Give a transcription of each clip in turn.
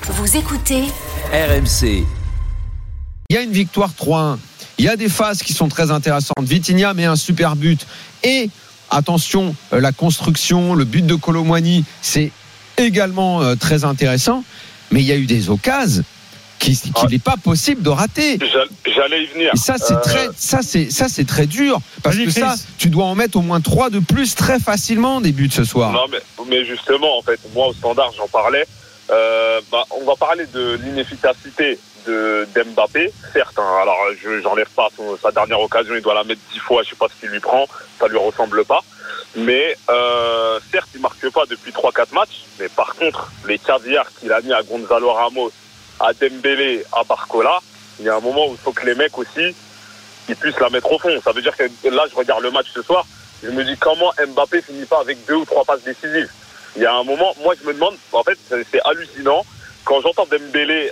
Vous écoutez RMC. Il y a une victoire 3-1. Il y a des phases qui sont très intéressantes. Vitinha met un super but. Et attention, la construction, le but de Kolo Muani, c'est également très intéressant. Mais il y a eu des occasions qu'il n'est pas possible de rater. J'allais y venir. Et ça, c'est très dur. Parce que ça, tu dois en mettre au moins 3 de plus très facilement des buts ce soir. Non, mais justement, en fait, moi au Standard, j'en parlais. On va parler de l'inefficacité d'Mbappé, certes. Alors, j'enlève pas sa dernière occasion, il doit la mettre 10 fois, je sais pas ce qu'il lui prend, ça lui ressemble pas. Mais certes, il marque pas depuis 3-4 matchs, mais par contre, les caviars qu'il a mis à Gonzalo Ramos, à Dembélé, à Barcola, il y a un moment où il faut que les mecs aussi ils puissent la mettre au fond. Ça veut dire que là, je regarde le match ce soir, je me dis comment Mbappé finit pas avec 2 ou 3 passes décisives. Il y a un moment, moi je me demande, en fait c'est hallucinant, quand j'entends Dembélé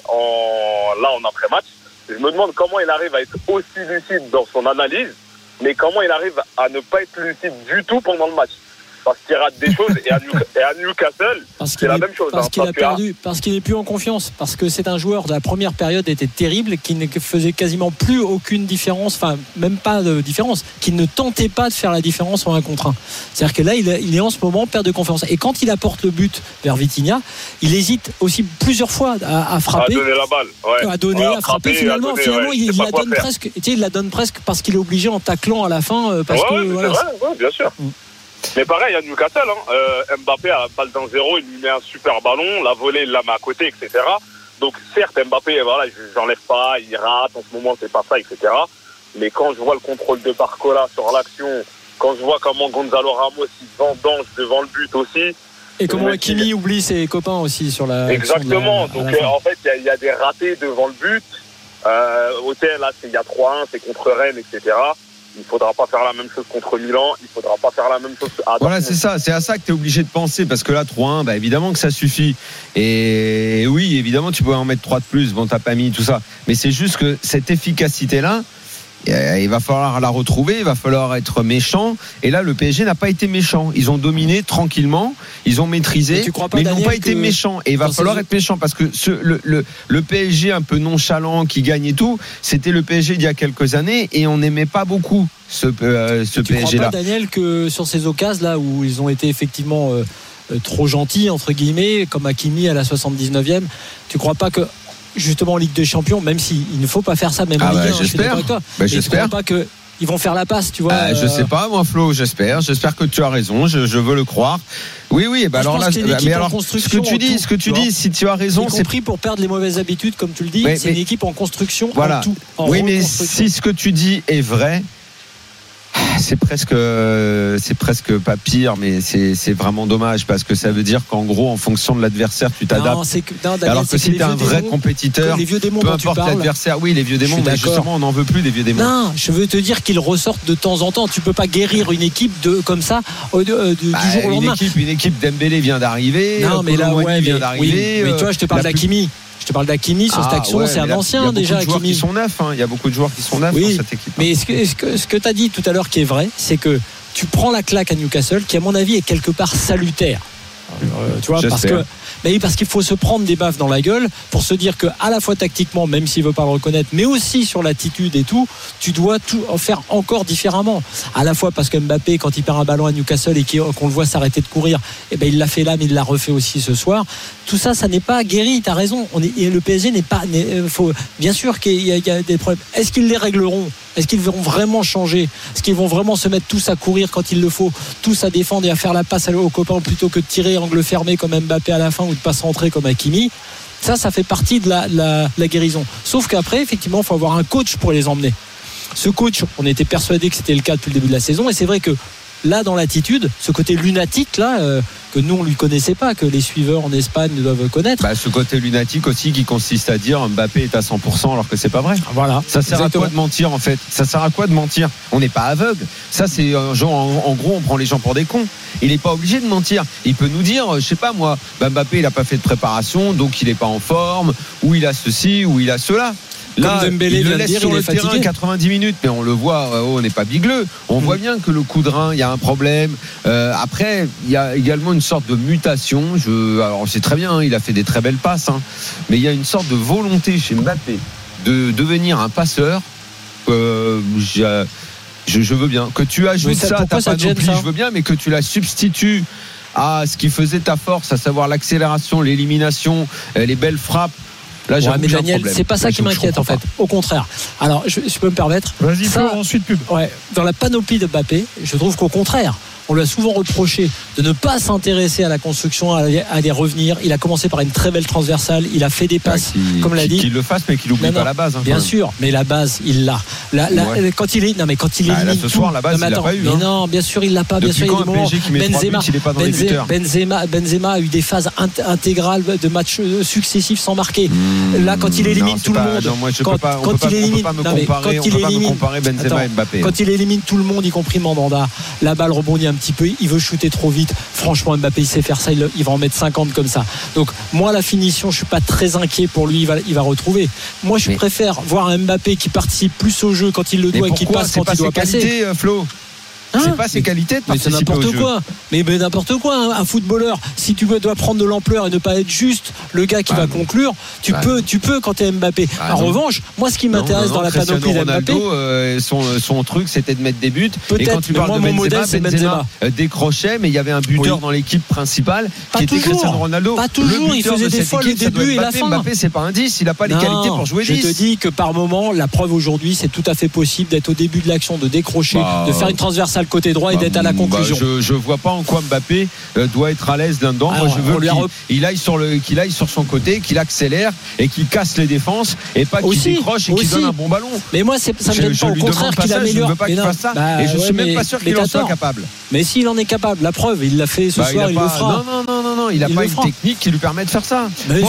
en après-match, je me demande comment il arrive à être aussi lucide dans son analyse, mais comment il arrive à ne pas être lucide du tout pendant le match. Parce qu'il rate des choses et à Newcastle, c'est la même chose. Parce qu'il a perdu, parce qu'il n'est plus en confiance, parce que c'est un joueur de la première période était terrible, qui ne faisait quasiment plus aucune différence, enfin même pas de différence, qui ne tentait pas de faire la différence en 1 contre 1. C'est-à-dire que là, il est en ce moment perte de confiance. Et quand il apporte le but vers Vitinha, il hésite aussi plusieurs fois à frapper, à donner la balle, à frapper. Finalement, il la donne presque. Il la donne presque parce qu'il est obligé en taclant à la fin, parce que voilà. C'est vrai, bien sûr. Mais pareil à Newcastle, Mbappé à balle d'un 0, il lui met un super ballon, la volée il la met à côté, etc. Donc certes Mbappé, voilà, j'enlève pas, il rate, en ce moment c'est pas ça, etc. Mais quand je vois le contrôle de Barcola sur l'action, quand je vois comment Gonzalo Ramos il vendange devant le but aussi. Et comment Hakimi oublie ses copains aussi sur la. Exactement, donc en fait il y a des ratés devant le but. Hôtel, là il y a 3-1, c'est contre Rennes, etc. Il ne faudra pas faire la même chose contre Milan. Il ne faudra pas faire la même chose à Dortmund. Voilà, c'est ça. C'est à ça que tu es obligé de penser. Parce que là, 3-1, évidemment que ça suffit. Et oui, évidemment, tu peux en mettre 3 de plus. Bon, t'as pas mis tout ça. Mais c'est juste que cette efficacité-là, il va falloir la retrouver. Il va falloir être méchant. Et là, le PSG n'a pas été méchant. Ils ont dominé tranquillement. Ils ont maîtrisé. Mais ils n'ont pas été méchants. Et il va falloir être méchant. Parce que le PSG un peu nonchalant qui gagne et tout, c'était le PSG d'il y a quelques années. Et on n'aimait pas beaucoup ce PSG-là. Tu crois pas, Daniel, que sur ces occasions là où ils ont été effectivement trop gentils, entre guillemets, comme Hakimi à la 79e, tu crois pas que justement en Ligue des Champions, même s'il ne faut pas faire ça, même en Ligue 1, j'espère. Je crois pas qu'ils vont faire la passe, tu vois. Je sais pas, moi, Flo, j'espère que tu as raison, je veux le croire. Oui, alors là, mais alors, ce que tu dis, si tu as raison, c'est compris pour perdre les mauvaises habitudes, comme tu le dis, c'est une équipe en construction, voilà. En tout. Oui, mais si ce que tu dis est vrai, c'est presque pas pire, mais c'est vraiment dommage parce que ça veut dire qu'en gros, en fonction de l'adversaire, tu t'adaptes. Daniel, alors que si t'es un vrai compétiteur, les vieux démons peu importe l'adversaire, oui, les vieux démons, mais justement, on n'en veut plus des vieux démons. Non, je veux te dire qu'ils ressortent de temps en temps. Tu peux pas guérir une équipe comme ça du jour au lendemain. Une équipe Dembélé vient d'arriver. Non, mais là, vient d'arriver. Oui, mais tu vois, je te parle d'Hakimi. Je te parle d'Hakimi sur cette action, c'est un ancien déjà. Il y a beaucoup de joueurs qui sont neufs dans cette équipe. Mais ce que tu as dit tout à l'heure qui est vrai, c'est que tu prends la claque à Newcastle, qui à mon avis est quelque part salutaire. Tu vois, parce qu'il faut se prendre des baffes dans la gueule pour se dire que à la fois tactiquement, même s'il veut pas le reconnaître, mais aussi sur l'attitude et tout, tu dois tout faire encore différemment. À la fois parce que Mbappé, quand il perd un ballon à Newcastle et qu'on le voit s'arrêter de courir, il l'a fait là, mais il l'a refait aussi ce soir. Tout ça, ça n'est pas guéri. T'as raison. Et le PSG n'est pas. Bien sûr qu'il y a des problèmes. Est-ce qu'ils les régleront ? Est-ce qu'ils vont vraiment changer ? Est-ce qu'ils vont vraiment se mettre tous à courir quand il le faut, tous à défendre et à faire la passe aux copains plutôt que de tirer angle fermé comme Mbappé à la fin ou de pas se rentrer comme Hakimi ? Ça fait partie de la guérison. Sauf qu'après, effectivement, il faut avoir un coach pour les emmener. Ce coach, on était persuadé que c'était le cas depuis le début de la saison, et c'est vrai que là, dans l'attitude, ce côté lunatique là, que nous on lui connaissait pas, que les suiveurs en Espagne doivent connaître. Ce côté lunatique aussi qui consiste à dire Mbappé est à 100% alors que c'est pas vrai. Voilà. Ça sert à quoi de mentir en fait ? Ça sert à quoi de mentir ? On n'est pas aveugle. Ça c'est genre en gros on prend les gens pour des cons. Il n'est pas obligé de mentir. Il peut nous dire, je sais pas moi, Mbappé il a pas fait de préparation donc il est pas en forme, ou il a ceci ou il a cela. Là, Dembélé il le vient de laisse dire, sur il le est fatigué. terrain 90 minutes, mais on le voit, on n'est pas bigleux. On voit bien que le coup de rein, il y a un problème. Après, il y a également une sorte de mutation. Alors, c'est très bien, il a fait des très belles passes, hein, mais il y a une sorte de volonté chez Mbappé de devenir un passeur. Je veux bien que tu ajoutes ça à ta panoplie, je veux bien, mais que tu la substitues à ce qui faisait ta force, à savoir l'accélération, l'élimination, les belles frappes. Là, mais Daniel, c'est pas ça qui m'inquiète en fait. Au contraire. Alors, je peux me permettre. Vas-y, Flo, ensuite pub. Ouais, dans la panoplie de Mbappé, je trouve qu'au contraire, on lui a souvent reproché de ne pas s'intéresser à la construction, à les revenir. Il a commencé par une très belle transversale. Il a fait des passes, comme l'a dit. Qu'il le fasse, mais qu'il n'oublie pas la base. Hein, bien sûr, mais la base, il l'a. Quand il est, non, mais quand il est ce soir, la base, il l'a pas eu. Mais non, bien sûr, il l'a pas. Bien sûr, il y a des moments. Benzema a eu des phases intégrales de matchs successifs sans marquer. Là, quand il élimine tout le monde, quand il élimine Benzema et Mbappé. Quand il élimine tout le monde, y compris Mandanda, la balle rebondit un petit peu, il veut shooter trop vite. Franchement, Mbappé, il sait faire ça, il va en mettre 50 comme ça. Donc, moi, la finition, je suis pas très inquiet pour lui, il va retrouver. Moi, je préfère voir un Mbappé qui participe plus au jeu quand il le doit et qui passe quand il doit passer. Flo, c'est pas ses qualités de participer n'importe au jeu. quoi. Mais n'importe quoi, un footballeur, si tu dois prendre de l'ampleur et ne pas être juste le gars qui va conclure, tu peux quand tu es Mbappé. En revanche, moi ce qui m'intéresse dans la panoplie d'Mbappé, son truc c'était de mettre des buts. Peut-être, et quand tu parles de Benzema décrochait, mais il y avait un buteur dans l'équipe principale qui était Cristiano Ronaldo. Pas toujours, il faisait des fois le début et la fin. Mbappé, c'est pas un 10, il a pas les qualités pour jouer 10. Je te dis que par moment, la preuve aujourd'hui, c'est tout à fait possible d'être au début de l'action, de décrocher, de faire une transversale côté droit et d'être à la conclusion. Je vois pas en quoi Mbappé doit être à l'aise là-dedans. Moi, je veux qu'il aille sur son côté, qu'il accélère et qu'il casse les défenses et pas qu'il décroche et qu'il donne un bon ballon. Mais moi, ça me gêne pas. Au contraire, qu'il améliore. Je veux pas qu'il fasse ça. Et je suis même pas sûr qu'il en soit capable. Mais s'il en est capable, la preuve, il l'a fait ce soir, il le fera. Non, il a pas une technique qui lui permet de faire ça.